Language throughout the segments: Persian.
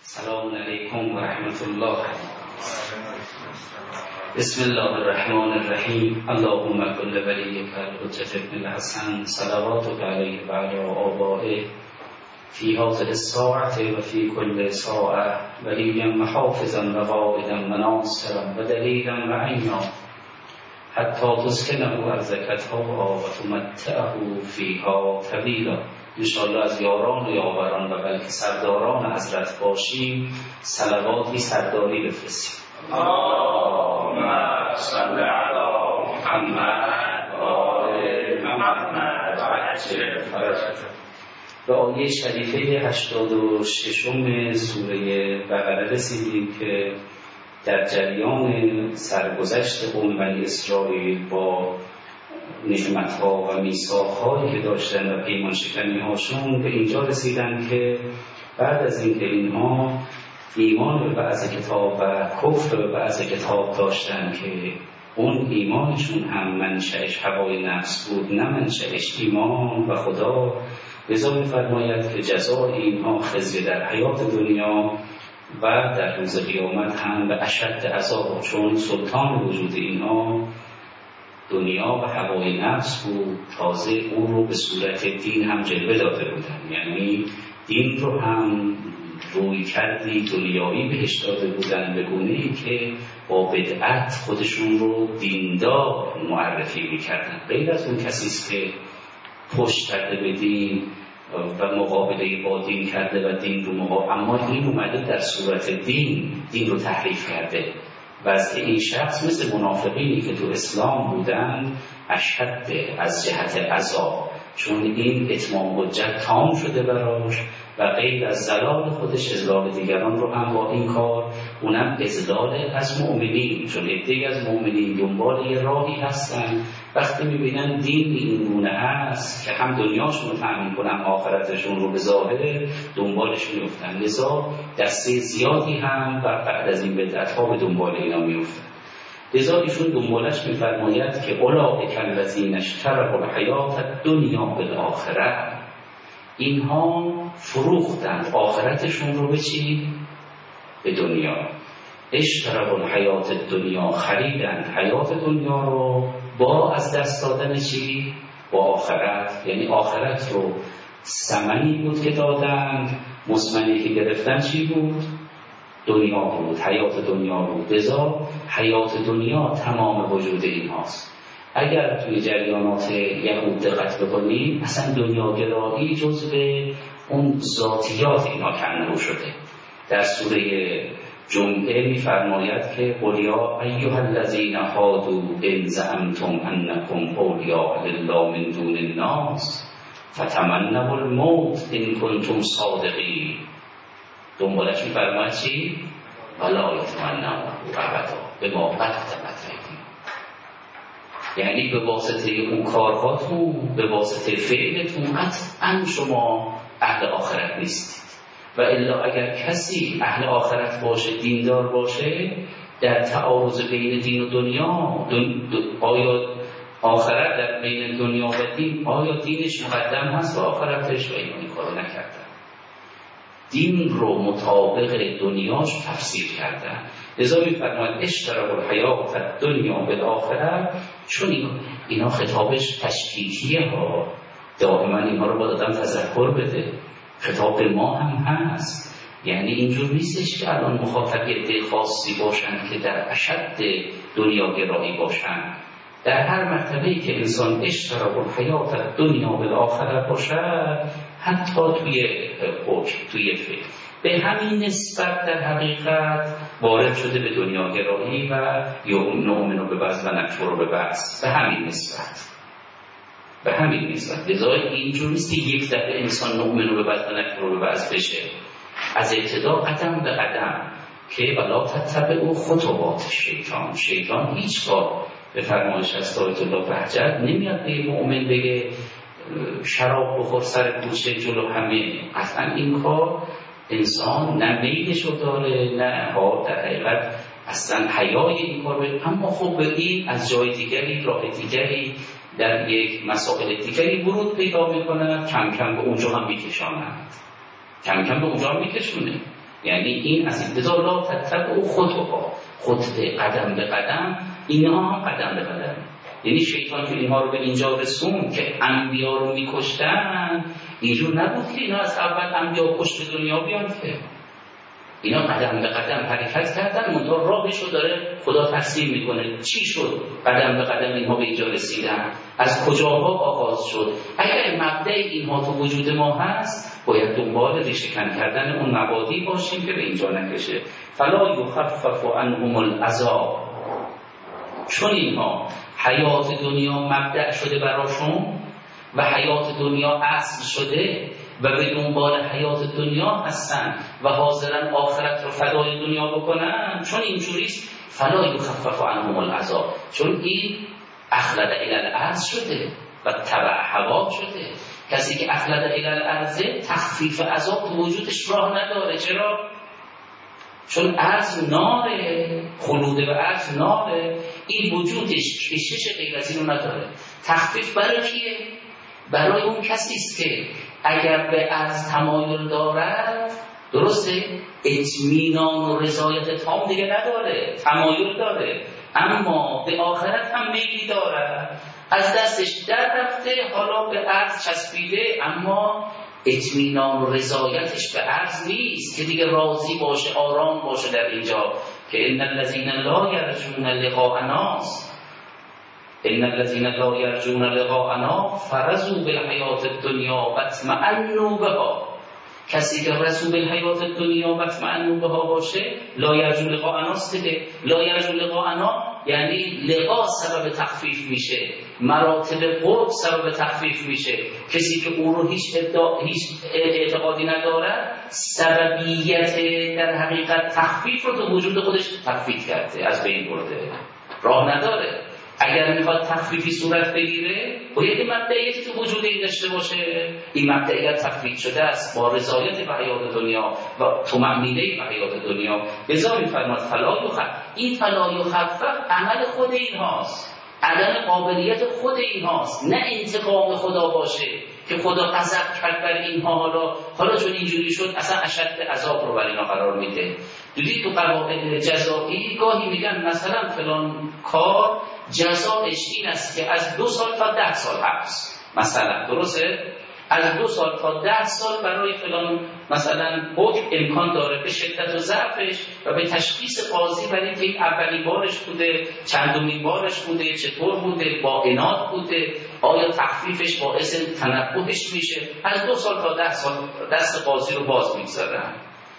السلام علیکم و رحمت الله. بسم الله الرحمن الرحیم. اللهم کل ولیک الحجة ابن الحسن صلواتک علیه و علی آبائه فی هذه الساعة و فی کل ساعة ولیا محافظا و قائدا و ناصرا و دلیلا و عینا حتی تسکنه ارضک طوعا و تمتعه فیها طویلا. انشاءالله از یاران و یاوران و بلکه سرداران حضرت باشیم صلواتی سرداری بفرستیم. اللهم صل علی محمد و آل محمد و عجل فرجهم. به آیه شریفه 86 سوره بقره رسیدیم که در جریان سرگذشت قوم بنی اسرائیل با نعمت‌ها و میثاق‌هایی که داشتن و پیمان شکنی‌هاشون به اینجا رسیدن که بعد از اینکه اینها ایمان به بعض کتاب و کفر به بعض کتاب داشتن که اون ایمانشون هم منشأش هوای نفس بود نه منشأش ایمان و خدا، لذا می‌فرماید که جزای اینها خزی در حیات دنیا و در روز قیامت هم به اشد عذاب، چون سلطان وجود اینها دنیا و هوای نفس بود، تازه اون رو به صورت دین هم جلوه داده بودن، یعنی دین رو هم روی کردی دنیایی بهش داده بودن به گونه‌ای که با بدعت خودشون رو دیندار معرفی می‌کردن. غیر از اون کسیست که پشت کرده به دین و مقابله با دین کرده و دین رو اما این اومده در صورت دین رو تحریف کرده. وضع این شخص مثل منافقینی که تو اسلام بودن اشد از جهت عذاب، چون این اتمام حجت تام شده براش و غیر از زلال خودش اذلال دیگران رو هم با این کار، اونم اذلال از مؤمنین، چون عده‌ای از مؤمنین دنبال یه راهی هستن وقتی میبینن دین این گونه هست که هم دنیاشون رو تأمین کنن آخرتشون رو به ظاهر دنبالش میفتن، لذا دسته زیادی هم بعد از این بدعت‌ها به دنبال اینا میفتن. لذا ایشون دنبالش میفرماید که اولئک الذین اشتروا الحیاة الدنیا بالآخرة، اینها فروختند آخرتشون رو به چی؟ به دنیا. اشتروا الحیاة الدنیا، خریدند حیات دنیا رو با از دست دادن چی؟ با آخرت. یعنی آخرت رو ثمنی بود که دادند، مثمنی که گرفتن چی بود؟ دنیا بود، حیات دنیا بود. لذا حیات دنیا تمام وجود این هاست. اگر توی جریانات یهود دقت بکنید اصلا دنیاگرایی جزء اون ذاتیات اینا کنه شده. در سوره جمعه میفرماید که قل یا ایها الذین هادوا ان زعمتم انکم اولیاء لله من دون الناس فتمنوا الموت ان کنتم صادقین. دنبالش میفرماید چی؟ ولا یتمنوا ابدا بما قدمت ایدیهم، یعنی به واسطه اون کارهاتون، به واسطه فعلتون قطعا شما اهل آخرت نیستید. و الا اگر کسی اهل آخرت باشه، دیندار باشه، در تعارض بین دین و دنیا آیا آخرت در بین دنیا و دین، آیا دینش مقدم هست و آخرتش؟ و این کارو نکردن، دین رو مطابق دنیاش تفسیر کردن. لذا می‌فرماید اشتروا الحیاة الدنیا بالآخرة، چون اینا خطابش تشکیکیه ها، دائما اینها رو باید آدم تذکر بده. خطاب ما هم هست، یعنی اینجور نیستش که الان مخاطب عده خاصی باشن که در اشد دنیاگرایی باشن. در هر مرتبه‌ای که انسان اشتروا الحیاة الدنیا بالآخرة باشه، حتی توی حکم، توی فعل، به همین نسبت در حقیقت وارد شده به دنیاگرایی و نؤمن ببعض و نکفر ببعض. به همین نسبت لذا اینجور نیست که یک دفعه انسان نؤمن ببعض و نکفر ببعض بشه. از ابتدا قدم به قدم که ولا تتبعوا خطوات شیطان هیچگاه به فرمایش از آیت الله بهجت نمیاد به مؤمن بگه شراب بخور سر کوچه جلو همه. اصلا این کار انسان نه میلشو داره نه در حقیقت اصلا حیای این کار بره. اما خب به این از جای دیگری، راه دیگری، در یک مسائل دیگری ورود پیدا میکنه، کم کم به اونجا هم میکشونه. یعنی این از ابتدا تتبع خطوها، خطوه قدم به قدم، اینها هم قدم به قدم. یعنی شیطان که اینها رو به اینجا رسون که انبیا رو میکشتن، اینجور نبود که اینا از اول انبیا کشت دنیا بیان، که اینا قدم به قدم حرکت کردن، منتها راهش رو داره خدا تصمیم میکنه. چی شد قدم به قدم اینها به اینجا رسیدن؟ از کجاها آغاز شد؟ اگر مبدأ اینها تو وجود ما هست، باید دنبال ریشه کن کردن اون مبادی باشیم که به اینجا نکشه. فلا یخفف عنهم العذاب، چون اینها حیات دنیا مبدأ شده براشون و حیات دنیا اصل شده و به دنبال حیات دنیا هستن و حاضرن آخرت رو فدای دنیا بکنن، چون اینجوریست فلا یخفف عنهم العذاب، چون این اخلد الی الارض شده و تبع هوا شده. کسی که اخلد الی الارض، تخفیف عذاب تو وجودش راه نداره. چرا؟ چون ارض ناره، خلود به ارض ناره، این وجودش کشش غیر از اینو نداره. تخفیف برای کیه؟ برای اون کسی است که اگر به ارض تمایل دارد، درسته، اطمینان و رضایت تام دیگه نداره، تمایل داره، اما به آخرت هم میلی داره، از دستش در رفته، حالا به ارض چسبیده، اما اطمینان و رضایتش به ارض نیست که دیگه راضی باشه، آرام باشه در اینجا. که ان الذین لا یرجون لقاءنا، ان الذین لا یرجون لقاءنا فرضوا بالحیات الدنیا و اطمئنوا بها. کسی که رسول بالحیات الدنیا و اطمئنوا بها باشه، لا یرجون لقاءنا است دیگه. لا یرجون لقاءنا یعنی لقا سبب تخفیف میشه، مراتب قرب سبب تخفیف میشه. کسی که او رو هیچ اعتقادی نداره، سببیت در حقیقت تخفیف رو تو وجود خودش تخفیف کرده، از بین برده، راه نداره. اگر میخواد تخفیفی صورت بگیره، باید این مبدعیتی تو وجود این داشته باشه. این مبدعیت تخفیف شده است با رضایت به حیات دنیا و طمأنینه به حیات دنیا. لذا میفرماد فلا یخفف، این فلا یخفف عمل خود این هاست، عدم قابلیت خود این هاست، نه انتقام خدا باشه که خدا غضب کرد بر اینها، حالا چون اینجوری شد اصلا اشد عذاب رو بر اینا قرار میده. دیدی تو قواعد جزایی گاهی میگن مثلا فلان کار جزایش این است که از 2 سال تا 10 سال حبس، مثلا، درسته؟ از 2 سال تا 10 سال برای فلان مثلا حکم امکان داره، به شدت و ضعفش و به تشخیص قاضی برای که این اولین بارش بوده، چندمین بارش بوده، چطور بوده، با عناد بوده، آیا تخفیفش باعث تنبهش میشه، از 2 سال تا 10 سال دست قاضی رو باز میگذارن.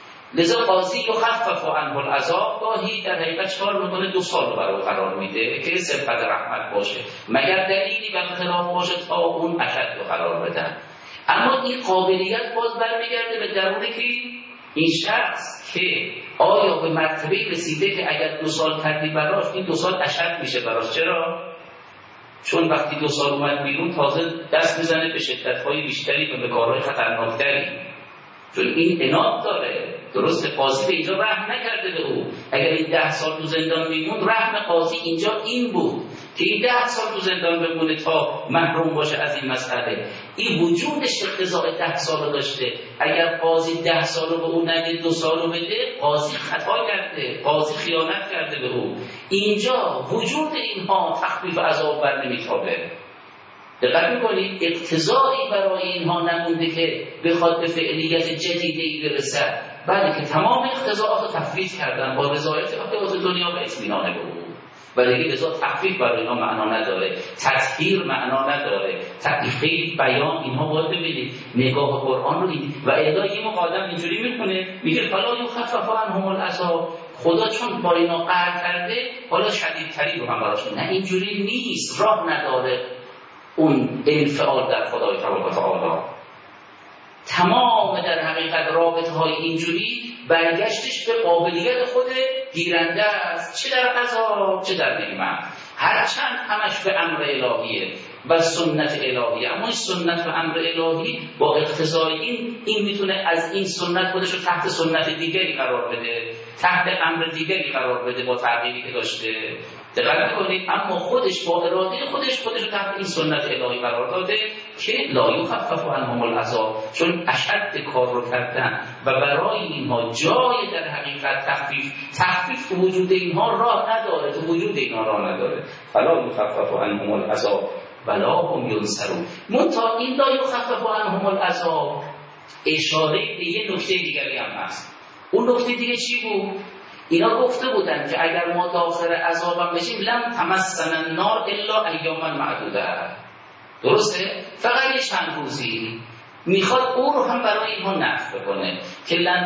لذا قاضی یخفف عنه العذاب، گاهی در حقیقت چهار میکنه 2 سال رو برای قرار میده که صفت رحمت باشه، مگر دلیلی بر خلاف باشه تا اون اشد رو قرار بدن. اما این قابلیت باز برمیگرده به درونه که این شخص که آیا به مرتبه رسیده که اگر 2 سال کردی براش، این 2 سال اشد میشه براش. چرا؟ چون وقتی 2 سال اومد بیرون تازه دست میزنه به شدت‌های بیشتری و به کارهای خطرناکتری، چون این عناد داره. درسته قاضی به اینجا رحم نکرده به او. اگر این 10 سال تو زندان میموند، رحم قاضی اینجا این بود که این 10 سال تو زندان بمونه تا محروم باشه از این مسئله. این وجودش اقتضاء 10 سال داشته. اگر قاضی 10 سال رو به او نده، 2 سال رو بده، قاضی خطا کرده، قاضی خیانت کرده به او. اینجا وجود اینها تخفیف عذاب بر نمیتابه. دقت میکنید اقتضایی برای اینها نمونده که بخواد به فعلیت جدیدی برسد، بلکه تمام اقتضاءات رو تفویض کردن با رضایت حیات دنیا و اطمینان به او. ولی لذا تخفیف برای اینا معنا نداره، تطهیر معنا نداره، خیلی بیان اینها باید ببینید نگاه قرآن رو دید. و الا یه مقادم اینجوری میکنه، میگه فلا یخفف عنهم العذاب، خدا چون با اینا قهر کرده حالا شدیدتری رو هم براشون. نه، اینجوری نیست، راه نداره اون انفعال در خدای تبارک و تعالی. تمام در حقیقت رابطه های اینجوری برگشتش به قابلیت خود گیرنده است، چه در قضا چه در نعمت، هرچند همش به امر الهیه و سنت الهیه. اما این سنت و امر الهی با اقتضای این میتونه از این سنت خودش رو تحت سنت دیگری قرار بده، تحت امر دیگری قرار بده با تغییری که داشته. دقت کنید، اما خودش با اراده خودش رو تحت این سنت الهی قرار داده که لا یخفف عنهم العذاب، چون اشد کار رو کردن و برای اینها جای در حقیقت تخفیف تو وجود اینها راه نداره، تو وجود اینها راه نداره. فلا یخفف عنهم العذاب ولا هم ینصرون. منتها این لا یخفف عنهم العذاب اشاره به یه نکته دیگری هم هست. اون نکته دیگه چی بود؟ اینا گفته بودن که اگر ما داخل عذابم بشیم لم تمسنا النار الا ایاما معدوده. درسته؟ فقط یه چند روزی. میخواد او رو هم برای اینها نفی بکنه که لن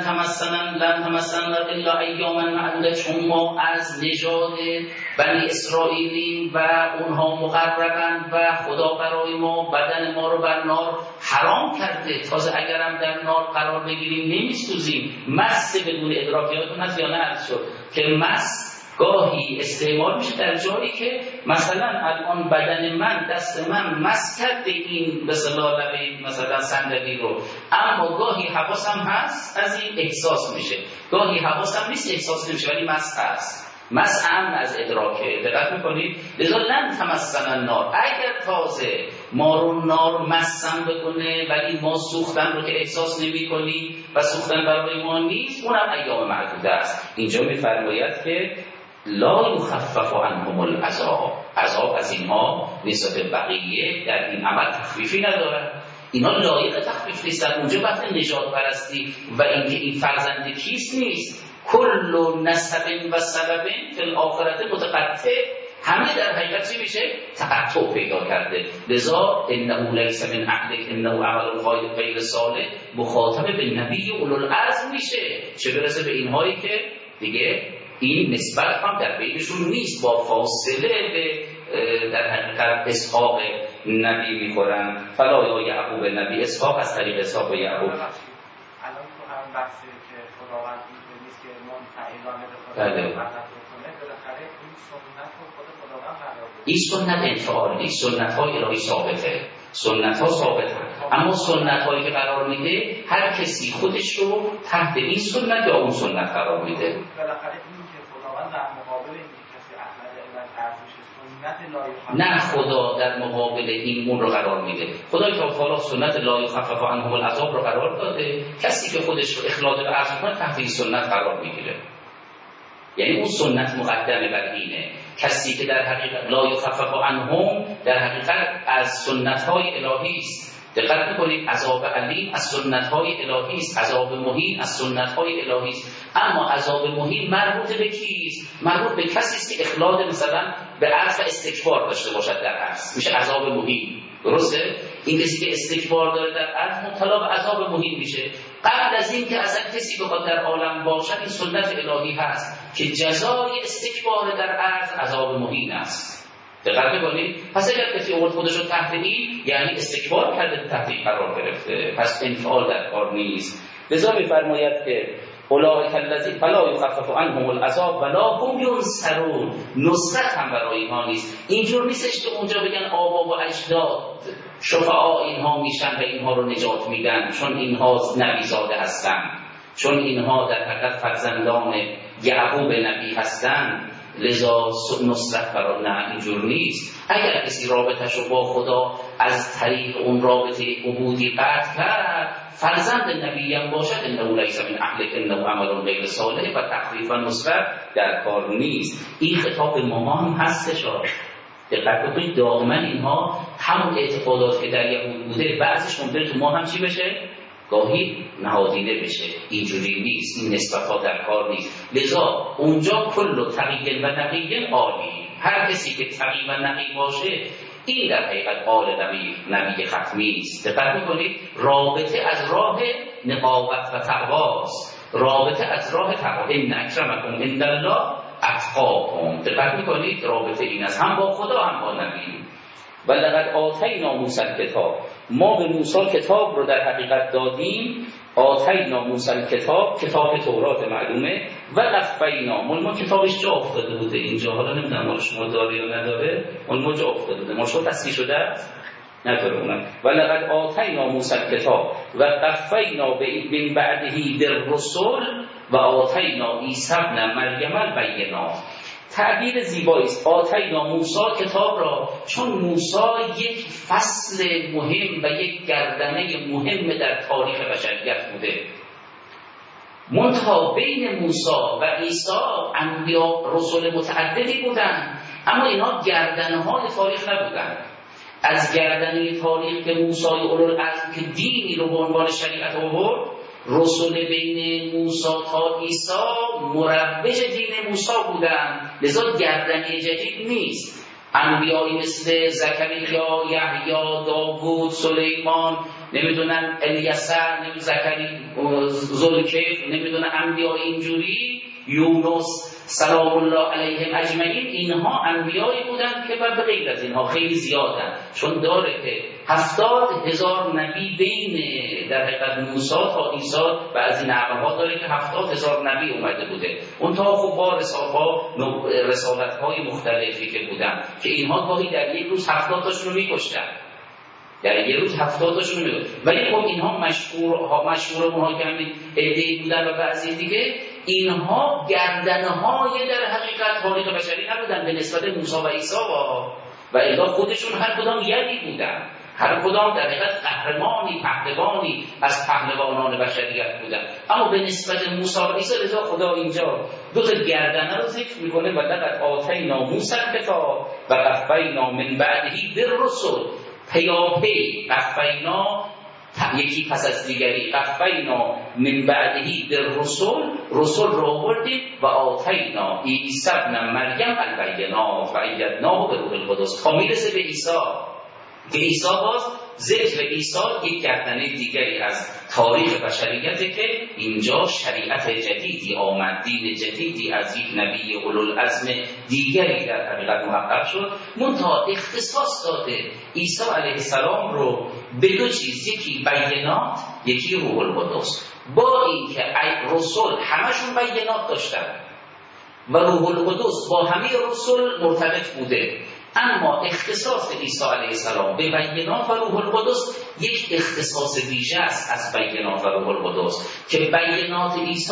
تمسنا الا ایاما معدوده، چون ما از نژاد بنی اسرائیلیم و اونها مقربن و خدا برای ما بدن ما رو بر نار حرام کرده، تازه اگرم در نار قرار بگیریم نمیسوزیم. مس بدون ادراکیاتون هست یا نه؟ عرض شد که مس گاهی استعمال میشه در جایی که مثلا الان بدن من، دست من مس کرده این به اصطلاح مثلا صندلی رو، اما گاهی حواسم هست از این احساس میشه، گاهی حواسم نیست احساس نمیشه ولی مس هست. مس امن از ادراکه. دقت میکنید؟ لذا لن تمسنا النار، اگر تازه ما رو نار مسم بکنه ولی ما سوختن رو که احساس نمی کنیم و سوختن برای ما نیست، اونم ایام معدوده است. اینجا میفرماید که لا یخفف عنهم العذاب، عذاب از اینها نسبت بقیه در این عمل تخفیفی نداره. اینا لایق تخفیف نیستن. اونجا وقت نجات پرستی و اینکه این فرزند کیست نیست، کل نسب و سبب فی الاخرت متقطع، همه در حقیقت چی میشه؟ تقطع پیدا کرده. لذا انه لیس من اهلک انه عمل غیر صالح مخاطب به نبی اولوالعزم میشه، چه برسه به اینهایی که دیگه این نسبت هم در بینشون نیست، با فاصله به در حقیقت اسحاق نبی میخورن. فلا یا یعقوب نبی اسحاق از طریق اسحاق و یعقوب. الان تو هم بحثی که خداوند نیست که منفعلانه به خدا کنه، بالاخره این سنت رو خود خداوند قرار بده. این سنت انفعال نیست، سنت های الهی ثابته، سنت ها ثابته، اما سنت هایی که قرار میده هر کسی خودش رو تحت این سنت یا اون سنت قرار میده. بالاخره این که خداوند در مقابل این کسی احمد علت ارزش سنت لایق، نه خدا در مقابل این رو قرار میده. خدای تعالی سنت لا یخفف عنهم العذاب رو قرار داده، کسی که خودش رو اخلاص به عرض کنه تحت این سنت قرار میگیره. یعنی اون سنت مقدمه بر اینه. کسی که در حقیقت لا یخفف عنهم در حقیقت از سنت های الهی است. دقت میکنید؟ عذاب علیم از سنت های الهی است، عذاب مهین از سنت های الهی است. اما عذاب مهین مربوط به کیست؟ مربوط به کسی است که اخلال مثلا به عرض و استکبار داشته باشد در عرض، میشه عذاب مهین. درسته؟ این کسی که استکبار داره در عرض مبتلا به عذاب مهین میشه. قبل از این که اصلا کسی بخواد در عالم باشد این سنت الهی هست که جزای استکبار در عرض عذاب مهین است. دقت بکنید؟ پس اگر کسی اول خودش رو تحت این یعنی استکبار کرده تحت این قرار گرفته، پس انفعال در کار نیست. لذا میفرماید که اولئک الذین فلا یخفف عنهم العذاب ولا هم ینصرون، نصرت هم برای اینها نیست. اینجور نیستش که اونجا بگن آبا و اجداد شفعا اینها میشن و اینها رو نجات میدن چون اینها نبی زاده هستن، چون اینها در حقیقت فرزندان یعقوب نبی هستن لذا نصرت برای نه، اینجور نیست. اگر کسی رابطش رو با خدا از طریق اون رابطه عبودی قطع کرد، فرزند نبی هم باشد انه لیس من اهلک انه عمل غیر صالح و تخفیف و نصرت در کار نیست. این خطاب ما هم هستش. دقت بکنید دائما اینها همون اعتقادات که در یهود بوده بعضیش ممکنه تو ما هم چی بشه؟ گاهی نهادینه بشه. اینجوری نیست، این نسبت ها در کار نیست. لذا اونجا کل تقی و نقی عالی، هر کسی که تقی و نقی باشه این در حقیقت آل نبی ختمی است. دقت میکنید رابطه از راه نقاوت و تقواست، رابطه از راه تقوا. ان اکرمکم عند الله اتقاکم. دقت میکنید رابطه این است هم با خدا هم با نبی. و لقد آتینا موسی الکتاب، ما به موسی کتاب رو در حقیقت دادیم. آتینا موسی الکتاب، کتاب تورات معلومه. و قفینا، ما کتابش جا افتاده بوده اینجا، حالا نمیدونم ما شما داره یا نداره، ما جا افتاده بوده، ما شما تصحیح شده نداره اونم. و لقد آتینا موسی الکتاب و قفینا من بعده بالرسل و آتینا عیسی ابن مریم البینات. تعبیر زیبایی است. آتینا موسی کتاب را، چون موسی یک فصل مهم و یک گردنه مهم در تاریخ بشریت بوده. منتها بین موسی و عیسی انبیا رسول متعددی بودند، اما اینا گردنه‌های تاریخ نبودند. از گردنه تاریخ که موسی اولوالعزم که دینی رو به عنوان شریعت آورد، رسول بین موسی تا عیسی مروج دین موسی بودند، لذا گردنه جدید نیست. انبیایی مثل زکریا، یحیی، داوود، سلیمان، نمیدونن الیسع، ذوالکفل، نمیدونن انبیای اینجوری، یونس سلام الله علیهم اجمعین، اینها انبیایی بودند که به غیر از اینها خیلی زیادن، چون داره که 70,000 نبی بین در حقیقت موسی تا عیسی و از این نقل‌ها داره که 70,000 نبی اومده بوده. اون تا خب با رسالت‌های مختلفی که بودن که اینها گاهی در یک روز 70 تاشون رو می‌کشتن، در یک روز 70 تاشون رو می‌کشتن، ولی خب اینها مشهور اونها که همین عده‌ای بودن و بعضی دیگه اینها گردنهای در حقیقت تاریخ بشری نبودن به نسبت موسی و عیسی و الا خودشون هر کدام یدی بودن، هر کدام در حقیقت قهرمانی، پهلوانی از پهلوانان بشریت بودن. اما به نسبت موسی و عیسی لذا خدا اینجا دو تا گردنه رو ذکر میکنه و لقد آتینا موسی الکتاب و قفینا من بعده بالرسل، پیاپی قفینا یکی پس از دیگری، قفینا من بعده بالرسل، رسل رو آوردیم و آتینا عیسی ابن مریم البینات و ایدناه به روح القدس تا میرسه به عیسی که عیسی باز ذکر عیسی یک گردنه دیگری از تاریخ بشریته که اینجا شریعت جدیدی آمد، دین جدیدی از یک نبی اولوالعزم دیگری در حقیقت محقق شد. منتها اختصاص داده عیسی علیه السلام رو به دو چیز، یکی بینات، یکی روح القدس. با اینکه رسول همشون بینات داشتن و روح القدس با همه رسول مرتبط بوده، اما اختصاص عیسی علیه السلام به بینات و روح القدس یک اختصاص ویژه است از بینات و روح القدس که بینات عیسی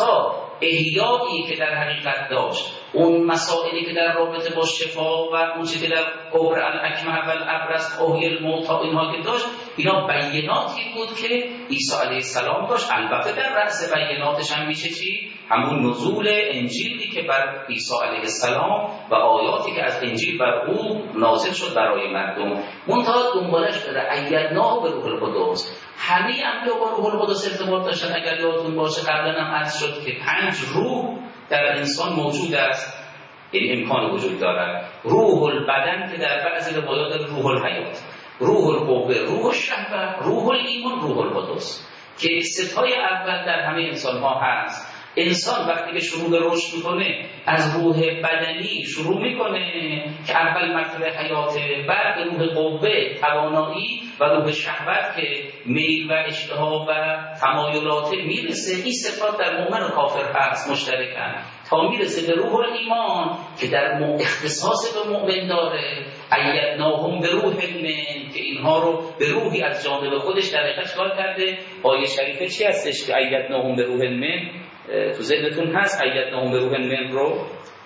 احیایی که در حقیقت داشت، اون مسائلی که در رابطه با شفا و اون چیزی که در قبر الاکمه و الابرص احیی الموتی اینها که داشت، اینا بیناتی بود که عیسی علیه السلام داشت. البته در رأس بیناتش هم میشه چی؟ همون نزول انجیلی که بر عیسی علیه السلام و آیاتی که از انجیل بر او نازل شد برای مردم. منتها دنبالش داره ایدناه به روح القدس. همه انبیا با روح القدس ارتباط داشتن. اگر یادتون باشه قبلا هم عرض شد که 5 روح در انسان موجود است، این امکان وجود دارد. روح البدن که در بعضی روایات روح الحیات، روح القوه، روح الشهوه، روح الایمان، روح القدس که ستای اول در همه انسان ها هست. انسان وقتی که شروع به رشد میکنه از روح بدنی شروع میکنه که اول مرتبه حیاته، بعد به روح قوه توانایی و روح شهوت که میل و اشتها و تمایلات میرسه. این صفات در مؤمن و کافر هست مشترکن تا میرسه به روح الایمان که در اختصاص به مؤمن داره. ایدناهم به روح من که اینها رو به روحی از جانب خودش در حقیقت چکار کرده. آیه شریفه چی هستش که ایدناهم به روح من؟ تو ذهنتون هست ایدناهم به روح من رو؟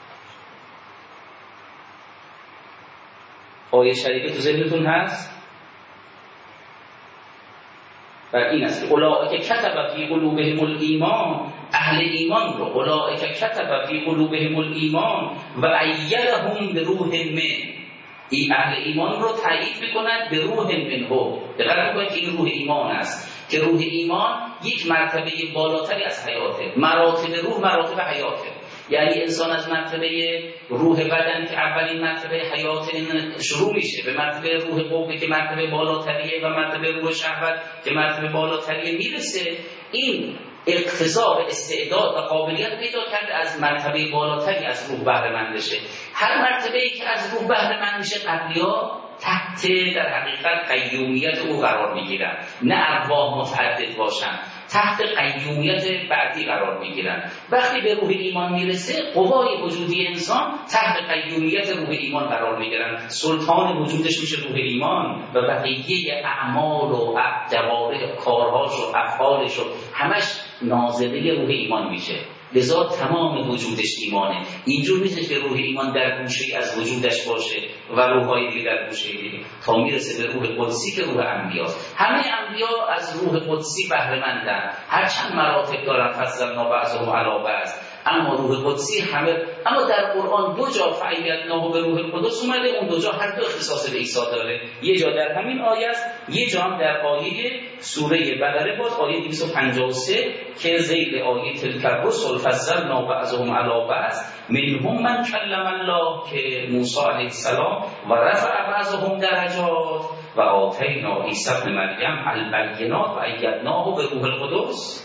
آیه شریفه تو ذهنتون هست؟ و این است که اولئک کتب فی قلوبهم الایمان، اهل ایمان رو اولئک کتب فی قلوبهم الایمان و ایدهم به روح من، این اهل ایمان رو تایید میکنند به روح منه. دقیقاً میگه که این روح ایمان است که روح ایمان یک مرتبه بالاتری از حیاته. مراتب روح مراتب حیاته، یعنی انسان از مرتبه روح بدن که اولین مرتبه حیات شروع میشه به مرتبه روح قوه که مرتبه بالاتریه و مرتبه روح شهوت که مرتبه بالاتریه میرسه. این اقتضا به استعداد و قابلیت پیدا کرده از مرتبه بالاتری از روح بهره مند بشه. هر مرتبه‌ای که از روح بهره مند میشه قبلی‌ها تحت در حقیقت قیومیت او قرار میگیرن، نه ارواح متعدد باشن، تحت قیومیت بعدی قرار میگیرن. وقتی به روح ایمان میرسه قوای وجودی انسان تحت قیومیت روح ایمان قرار میگیرن. سلطان وجودش میشه روح ایمان و بقیه اعمال و جوارح کارهاش و افعالش و همش نازله روح ایمان میشه. لذا تمام وجودش ایمانه. اینجور نیست که روح ایمان در گوشه از وجودش باشه و روح‌های دیگه در گوشه دیگه، تا میرسه به روح قدسی که روح انبیاست. همه انبیا از روح قدسی بهره مندن، هرچند مراتب دارن، فضلنا بعضهم علی بعض، اما روح قدسی همه. اما در قرآن دو جا فعیدناه به روح القدس اومده، اون دو جا هر دو اختصاص به عیسی داره. یه جا در همین آیه است، یه جا هم در آیه سوره بقره باز، آیه 253 که ذیل آیه تلک الرسل فضلنا بعضهم علی بعض منهم من کلم الله که موسی علیه السلام و رفع بعضهم درجات و آتینا عیسی ابن مریم البینات و ایدناه به روح القدس.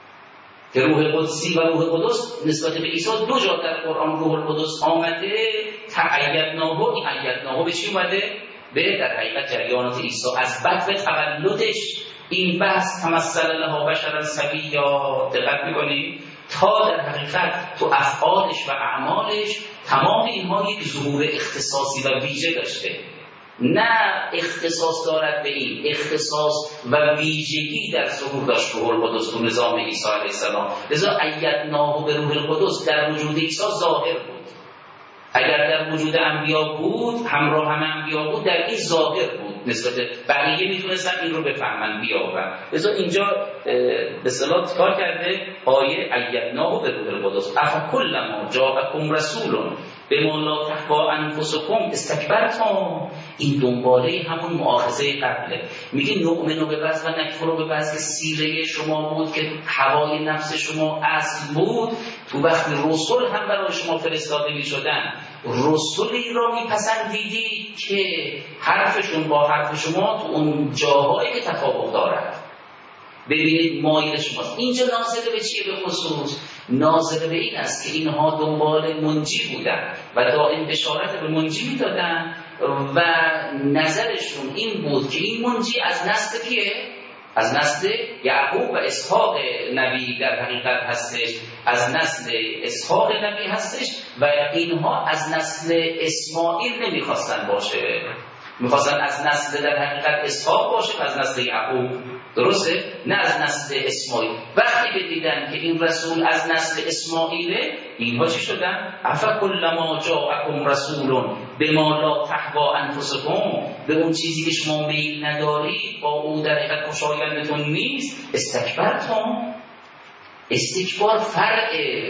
که روح قدسی و روح قدس نسبت به عیسی دو جا در قرآن روح القدس آمده. ایدناه، این ایدناه به چی اومده؟ به در حقیقت جریانات عیسی از بدو تولدش. این بحث تمثل لها بشرا سویا، دقت میکنید تا در حقیقت تو افعالش و اعمالش تمام اینها یک ظهور اختصاصی و ویژه داشته. نه اختصاص دارد به این، اختصاص و ویژگی در ظهور داشت روح القدس تو نظام عیسی علیه السلام. لذا ایدناه به روح القدس در وجود عیسی ظاهر بود. اگر در وجود انبیا بود، همراه همه انبیا بود، در این ظاهر بود. نسبت بقیه میتونستن این رو بفهمن بیابن. لذا اینجا به اصطلاح کار کرده آیه ایدناه به روح القدس افکلما جاءکم رسول بما لا تهوی انفسکم استکبرتم. این دنباله همون مؤاخذه قبله. میگه نؤمن به بعض و نکفر به بعض که سیره شما بود، که هوای نفس شما اصل بود. تو وقتی رسول هم برای شما فرستاده میشدن، رسولی را میپسندیدید که حرفشون با حرف شما تو اون جاهایی که تفاوت دارد ببینید مایل شماست. اینجا ناظر به چیه؟ به خصوص ناظر به این است که اینها دنبال منجی بودن و دائم بشارت به منجی میدادن و نظرشون این بود که این منجی از نسل کیه؟ از نسل یعقوب و اسحاق نبی در حقیقت هستش، از نسل اسحاق نبی هستش و اینها از نسل اسماعیل نمیخواستن باشه، میخواستن از نسل در حقیقت اسحاق باشه و از نسل یعقوب، درسته؟ نه از نسل اسماعیل. وقتی که دیدن که این رسول از نسل اسماعیله، اینها چی شدن؟ افکلما جاءکم رسول بما لا تهوی انفسکم، به اون چیزی که شما میل ندارید با او در حقیقت خوشایندتون نیست استکبرتم. استکبار فرع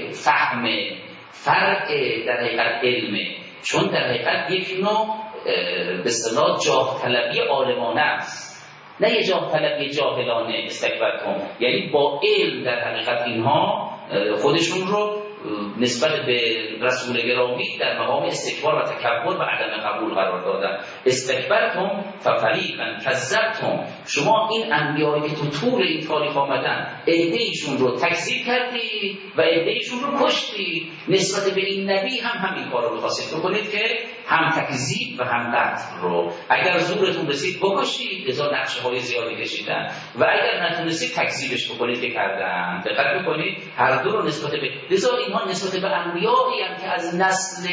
فهمه، فرع در حقیقت علمه، چون در حقیقت یک نوع به اصطلاح جاه طلبی عالمانه است، نه یه جاه طلبی جاهلانه. استکبرتم یعنی با علم در حقیقت اینها خودشون رو نسبت به رسول گرامی در مقام استکبار و تکبر و عدم قبول قرار دادن. استکبرتم ففریقا کذبتم، شما این انبیایی که تو طول این تاریخ آمدن عده‌ایشون رو تکذیب کردید و عده‌ایشون رو کشتید. نسبت به این نبی هم همین کار رو می‌خواستید بکنید که هم تکذیب و هم قتل رو. اگر زورتون رسید بکشید، لذا نقشه‌های زیادی کشیدن، و اگر نتونستید تکذیبش بکنید که کردن. دقت بکنید هر دو رو نسبت به، لذا اینها نسبت به انبیایی هم که از نسل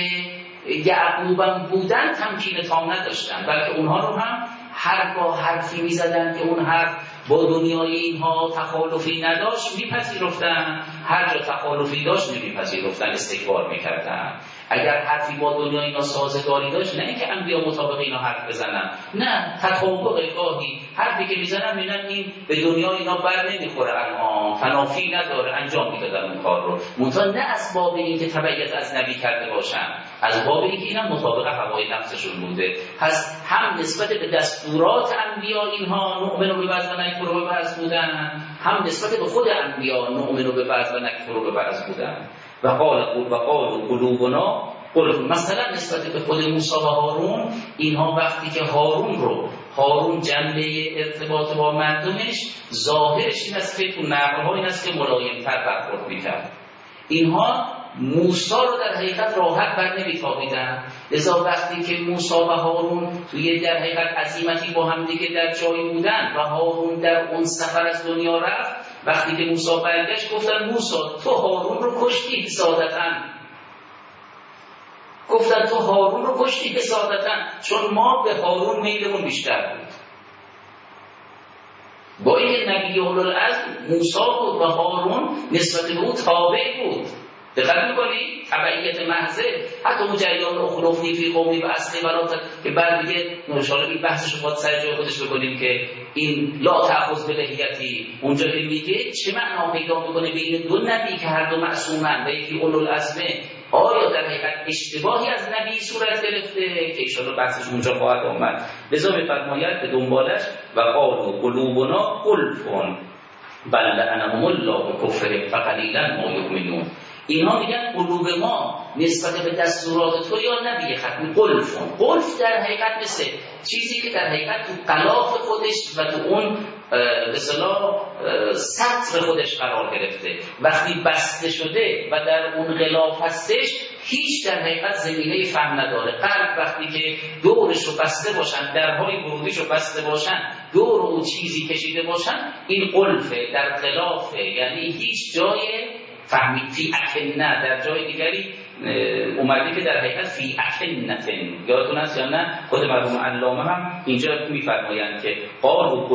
یعقوب بودن تمکین تام نداشتن، بلکه اونها رو هم هر با حرفی میزدن که اون حرف با دنیای اینها تخالفی نداشت میپذیرفتن، هر جا تخالفی داشت نمیپذیرفتن، استکبار میکردن. اگر حرفی با دنیای اینا سازگاری داشت، نه اینکه انبیا مطابق اینا حرف بزنن، نه تطابق گاهی حرفی که میزنن میبینن این به دنیای اینا بر نمیخوره، الان تنافی نداره، انجام میدادن اون کار رو، منتها نه از باب این که تبعیت از نبی کرده باشن، از باب این که اینا مطابق هوای نفسشون بوده. پس هم نسبت به دستورات انبیا اینها نؤمن به بعض و نکفر به بعض بودن، هم نسبت به خود انبیا نؤمن به بعض و نکفر به بعض بودن. و قالوا قلوبنا قلوب. مثلا نسبت به خود موسی و هارون، اینها وقتی که هارون جنبه ارتباط با مردمش ظاهرش این است که تو نقل‌ها این است که ملایم‌تر برخورد می‌کرد، اینها موسی رو در حقیقت راحت بر نمی‌تابیدن. لذا وقتی که موسی و هارون توی در حقیقت عزیمتی با هم دیگه در جایی بودن و هارون در اون سفر از دنیا رفت، وقتی که موسی برگشت گفتن موسی تو هارون رو کشتی حسادتاً، گفتن تو هارون رو کشتی حسادتاً، چون ما به هارون میلمون بیشتر بود. با این نبی اولوالعزم موسی بود و هارون نسبت به او تابع بود. دقت می‌کنی؟ تبعیت محضه. حتی اون جریان اخروفی فی قومی و اصلی بلاطت که بعد دیگه انشاءالله این بحثش رو باید سر جای خودش بکنیم که این لا تأخذ بلحیتی اونجا که میگه چه معنا پیدا میکنه بین دو نبی که هر دو معصومن و یکی اولوالعزمه. آیا در حقیقت اشتباهی از نبی صورت گرفته که انشاءالله بحثش اونجا خواهد آمد. لذا می‌فرماید به دنبالش و قالوا قلوبنا غلف بل لعنهم الله بکفرهم فقلیلا ما یؤمنون. اینها میگن قلوب ما نسبت به دستورات تو یا نبی ختم قلفون. قلف در حقیقت مثل چیزی که در حقیقت تو غلاف خودش و تو اون به اصطلاح سطر خودش قرار گرفته. وقتی بسته شده و در اون غلاف هستش هیچ در حقیقت زمینه فهم نداره. قلب وقتی که دورش رو بسته باشن، درهای ورودیش رو بسته باشن، دور اون چیزی کشیده باشن، این قلفه، در غلافه، یعنی هیچ جای فهمید. فی اکنه در جای دیگری اومده که در حقیقت فی اکنتن، یادتون هست یا نه؟ خود مرحوم علامه هم اینجا میفرمایند که قالوا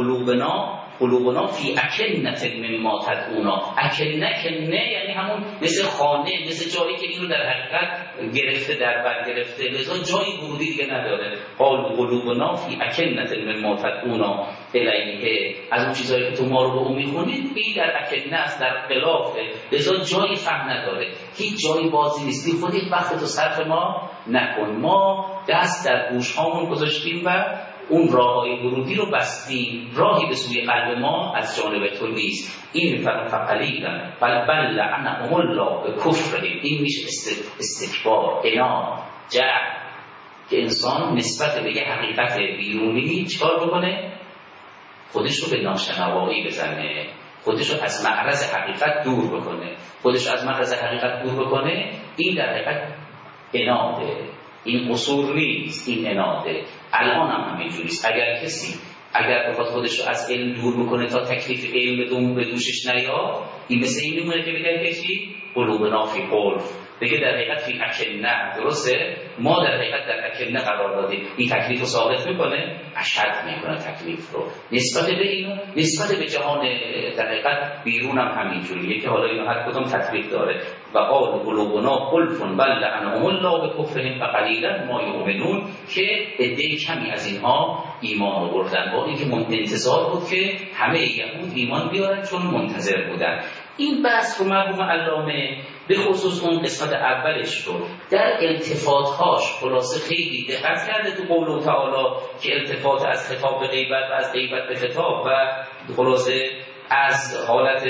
قلوبنا فی اکنت مما تدعونا. اکنه کنه یعنی همون مثل خانه، مثل جایی که این رو در حقیقت گرفته، در بر گرفته، لذا جایی ورودی دیگه نداره. قالوا قلوبنا فی اکنت مما تدعونا الیه. از اون چیزایی که تو ما رو به اون میخونید این در اکنه است، در غلافه، لذا جایی فهم نداره، هیچ جایی بازی نیست. بی خودی وقت تو صرف ما نکن. ما دست در گوش هامون گذاشتیم و اون راههای ورودی رو بستیم، راهی به سوی قلب ما از جانب تو نیست. این فقلیلا بل لعنهم الله بکفرهم. این میشه استکبار، عناد، جهل، که انسان نسبت به یه حقیقت بیرونی چیکار بکنه؟ خودش رو به ناشنوایی بزنه، خودش رو از معرض حقیقت دور بکنه. خودش رو از معرض حقیقت دور بکنه، این در حقیقت عناده، این قصور نیست، این عناده. الان هم همینجوریست. اگر کسی بخواد خودش رو از علم دور بکنه تا تکلیف علم به دوشش نیاد، این مثل این میمونه که بگه که چی؟ قلوبنا فی قلف، بگه در حقیقت فی اکنه. درسته؟ ما در حقیقت در اکنه قرار دادیم. این تکلیف رو ثابت میکنه، اشد میکنه تکلیف رو نسبت به اینو، نسبت به جهان در حقیقت بیرون هم همینجوریه که حالا اینو هر کدوم تطبیق داره. و قال قلوبنا غلف بل لعنهم الله بکفرهم فقلیلا ما یؤمنون، که عده کمی از اینها ایمان آوردن، با اینکه انتظار بود که همه یهود ایمان بیارن چون منتظر بودن. این بحث رو مرحوم علامه به خصوص اون قسمت اولش رو در التفاتهاش خلاصه خیلی دقت کرده تو قول تعالی که التفات از خطاب به غیبت و از غیبت به خطاب و خلاصه از حالت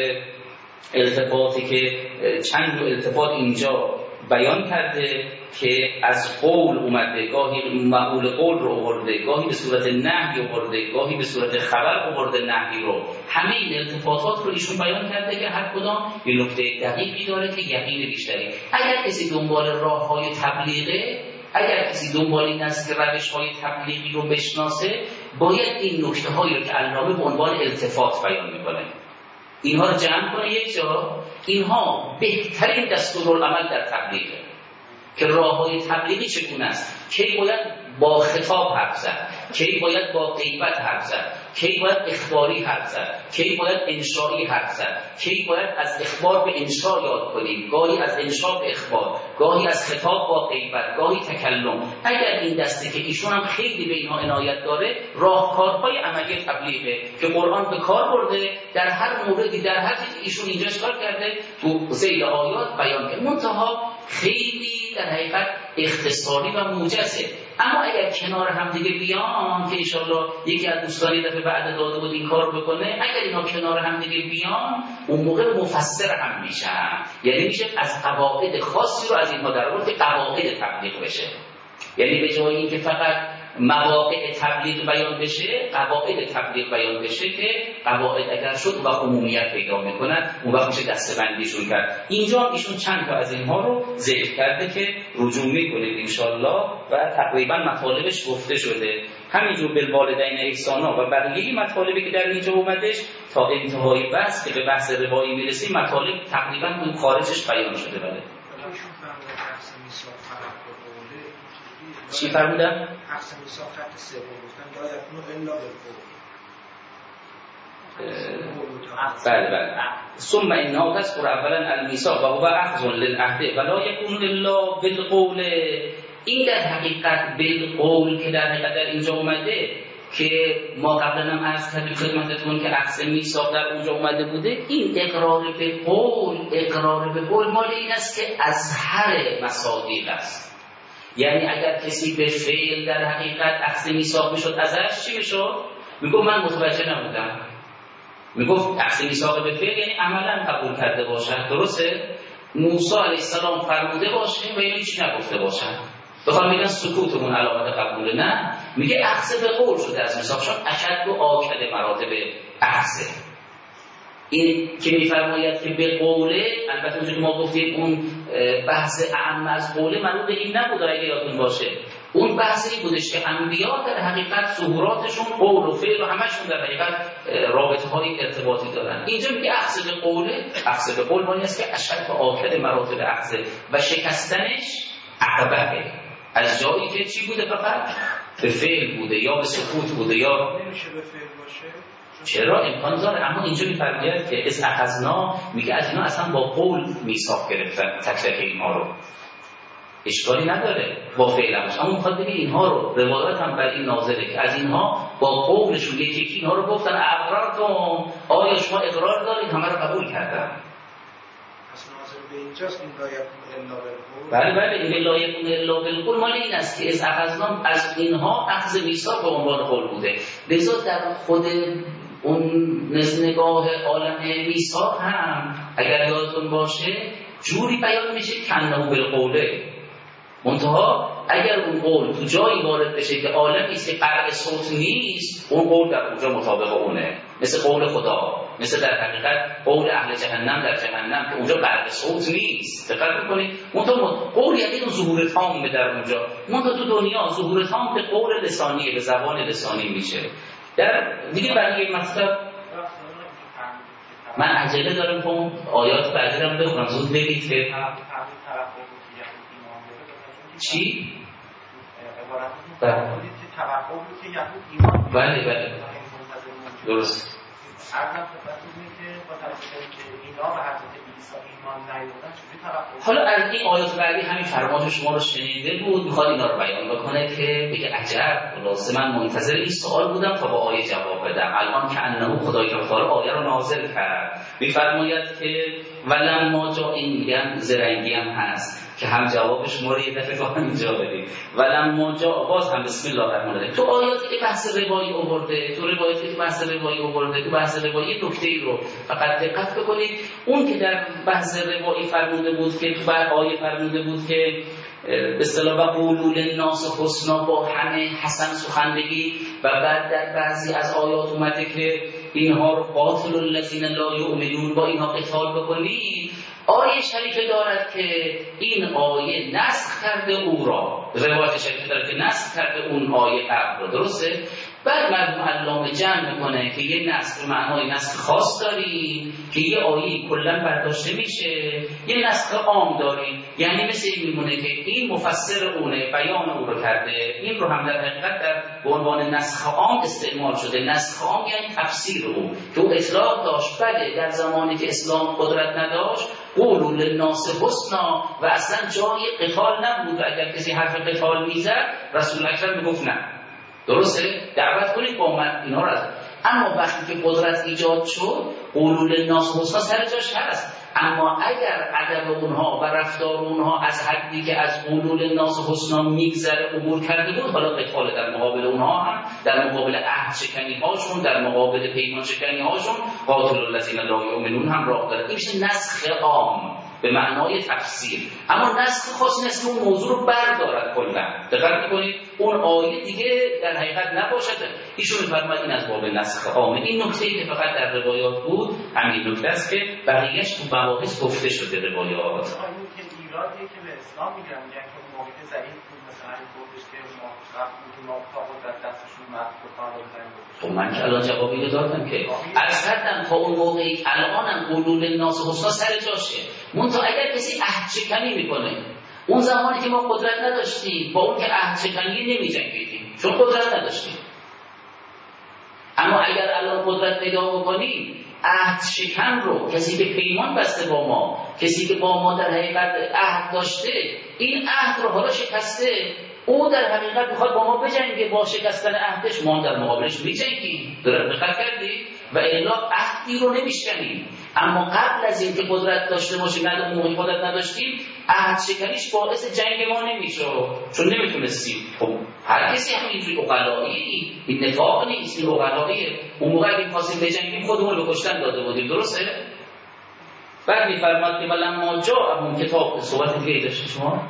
التفاتی که چند نوع التفات اینجا بیان کرده که از قول اومده، گاهی مقول قول رو آورده، گاهی به صورت نهی آورده، گاهی به صورت خبر آورده نهی رو. همه این التفاتات رو ایشون بیان کرده که هر کدام یه نکته دقیقی داره که یقین بیشتری. اگر کسی دنبال راههای تبلیغه، اگر کسی دنبال این است که روش‌های تبلیغی رو بشناسه، باید این نکته‌هایی رو که علامه به عنوان التفات بیان می‌کنه اینها رو جمع کنه یک جا. اینها بهترین دستورالعمل در تبلیغه که راه‌های تبلیغی چگونه است، کی باید با خطاب حرف زد، کی باید با غیبت حرف زد، کی باید اخباری حرف زد، کی باید انشایی حرف زد، کی باید از اخبار به انشا یاد کنیم، گاهی از انشا به اخبار، گاهی از خطاب با غیبت، گاهی تکلم. اگر این دسته که ایشون هم خیلی به اینها عنایت داره، راهکارهای عملی تبلیغه که قرآن به کار برده در هر موردی، در هر چیزی ایشون اینجا کار کرده تو ذیل آیات بیان کرده، منتها خیلی در حقیقت اختصاری و موجزه. اما اگر کنار هم دیگه بیان که انشالله یکی از دوستانی دفعه بعد داده بود این کار بکنه، اگر اینا کنار هم دیگه بیان اون موقع مفسر هم میشن، یعنی میشه از قواعد خاصی رو از اینها در آورد که قواعد تبلیغ بشه. یعنی به جای اینکه فقط مواقع تبلیغ بیان بشه، قواعد تبلیغ بیان بشه که قواعد اگر شد و عمومیت پیدا میکنن، اون وقت میشه دسته‌بندیشون کرد. اینجا ایشون چند تا از اینها رو ذکر کرده که رجوع میکنید انشالله و تقریبا مطالبش گفته شده. همینجور بالوالدین احسانا و بقیه مطالبی که در اینجا اومدش تا انتهای بحث که به بحث روایی میرسیم مطالب تقریبا اون خارجش بیان شده. بله چی فرمودم؟ حقس میثاق خط سوم گفتن لا یکونو الا بالقول. بله ثم انها تذكر اولا المیثاق و هو اخذ للعهد ولا یکون الا بالقول. این در حقیقت بالقول که در حقیقت در اینجا اومده که ما قبلا هم عرض کردیم خدمتتون که اخذ میثاق در اونجا اومده بوده، این اقرار به قول مال این است که ازهر مصادیق است. یعنی اگر کسی به فعل در حقیقت اخذ میثاق میشد ازش چی میشد؟ میگفت من متوجه نبودم، میگفت اخذ میثاق به فعل یعنی عملا قبول کرده باشد، درسته؟ موسی علیه السلام فرموده باشه و یعنی چی نگفته باشد، بخوام میگن سکوتمون علامت قبوله، نه میگه اخذ به قول شده از میثاق، چون اشد و آکد مراتب اخذ. این که میفرماید که به قوله، البته اونجا که ما گفتیم اون بحث اعم از قوله مربوط به این نبود اگه یادتون باشه، اون بحثی بودش که انبیا در حقیقت ظهوراتشون قول و فعل و همشون در حقیقت رابطه های ارتباطی دارن. اینجا میگه اخذ به قوله، اخذ به قول معنی است که اشد و آکد مراتب اخذ و شکستنش عقبه از جایی که چی بوده، فقط به فعل بوده یا به سکوت بوده یا نمیشه به فعل باشه. چرا امکان داره، اما اینجا میفرماید که از اخذنا، میگه از اینا اصلا با قول میثاق گرفتن تک تک اینها رو، اشکالی نداره با فعل هم، اما میخواد بگه اینها رو روایات هم بر این نازله که از اینها با قولشون یکی یکی اینها رو گفتن اقرارتم، آیا شما اقرار دارید، همه رو قبول کردن. به اینجاست این لایق الا بالقول. بله این لایق الا بالقول مال این است که از اخذنا، از اینها اخذ میثاق به عنوان قول بوده. لذا در خود اون نگاه عالم میثاق هم اگر یادتون باشه جوری بیان میشه کنه بالقوله، منتها اگر اون قول تو جایی وارد بشه که عالمی است که قرع صوت نیست، اون قول در اونجا مطابق اونه، مثل قول خدا، مثل در حقیقت قول اهل جهنم در جهنم که اونجا قرع صوت نیست. دقت بکنید، منتها قول یعنی اون ظهور تام در اونجا، منتها تو دنیا ظهور تام به قول لسانی، به زبان لسانی میشه. در دیگه برای یک مطلب من عجله دارم که اون آیات بعدی رو بخونم، زود بگید که چی؟ بله درست. حالا از این آیات بعدی همین فرمایش شما رو شنیده بود، میخواد اینا رو بیان بکنه که بگه عجب، خلاصه من منتظر این سوال بودم تا با آیه جواب بدم، الان که انه خدای تعالی آیه رو نازل کرد. میفرماید که ولما جا، این میگن زرنگی هم هست که هم جوابش ما رو یه دفعه با اینجا بدیم. ولما جا، باز هم بسم الله الرحمن الرحیم، تو آیاتی که بحث روایی آورده، تو روایاتی که بحث روایی آورده، تو بحث روایی نکته‌ای رو فقط دقت بکنید. اون که در بحث روایی فرموده بود که تو بعد آیه فرموده بود که به اصطلاح و قولوا للناس حسنا، با همه حسن سخن بگی، و بعد در بعضی از آیات اومده که اینها رو قاتلوا الذین لا یؤمنون، با اینها قتال بکنید. آیه شریفه دارد که این آیه نسخ کرده او را، روایت شریفه دارد که نسخ کرده اون آیه قبل را، درسته؟ بعد مرحوم علامه جمع میکنه که یه نسخ به معنای نسخ خاص داریم که یه آیه کلا برداشته میشه، یه نسخ عام داریم، یعنی مثل این میمونه که این مفسر اونه، بیان او رو کرده، این رو هم در حقیقت در به عنوان نسخ عام استعمال شده. نسخ عام یعنی تفسیر او که او اطلاق داشت، بله در زمانی که اسلام قدرت نداشت قولوا للناس حسنا و اصلا جای قتال نبود، و اگر کسی حرف قتال میزد رسول اکرم میگفت نه، درسته؟ دعوت کنید با من اینا رو. اما وقتی که قدرت ایجاد شد قولوا للناس حسنا سر جاش هست، اما اگر ادب اونها و رفتار اونها از حدی که از قولوا للناس حسنا میگذره عبور کرده بود، حالا قتال در مقابل اونها هم، در مقابل عهد شکنی هاشون، در مقابل پیمان شکنی هاشون قاتلوا الذین لا یؤمنون هم راه داره. این میشه نسخ عام به معنای تفسیر، اما نسخ خاص نیست که اون موضوع رو بردارد کلا. دقت می‌کنید اون آیه دیگه در حقیقت نباشد. ایشون می‌فرماید این از باب نسخ عامه. این نکته‌ای که فقط در روایات بود همین نکته است که بقیه‌اش تو مباحث گفته شده روایات. آیه که ایرادی که به اسلام میگیرن، میگن که اون موقع ضعیف بود، مثلا این گفتش که ما تا دستشون مفقود قرار خب من که الان جوابی رو دادم که از کردم تا اون موقعی الانم قولوا للناس حسنا سر جاشه. منتها اگر کسی عهد شکنی میکنه، اون زمانی که ما قدرت نداشتیم با اون که عهد شکنی نمی جنگیدیم چون قدرت نداشتیم، اما اگر الان قدرت پیدا بکنیم عهد شکن رو، کسی که پیمان بسته با ما، کسی که با ما در حقیقت عهد داشته، این عهد رو حالا شکسته، او در حقیقت میخواد با ما بجنگه، با شکستن عهدش ما در مقابلش میجنگیم. دقت کردی؟ و الا عهدی رو نمیشکنیم. اما قبل از اینکه قدرت داشته باشیم، نه موقعی قدرت نداشتیم، عهد شکنیش باعث جنگ ما نمیشه، چون نمیتونستیم. خب هر کسی هم اینجوری عقلایی، این نفاق نیست، این عقلاییه. اون موقع اگه خواستیم بجنگیم خودمون رو کشتن داده بودیم، درسته؟ بعد میفرماد که ولما جاءهم کتاب، صحبت دیگه داشت شما،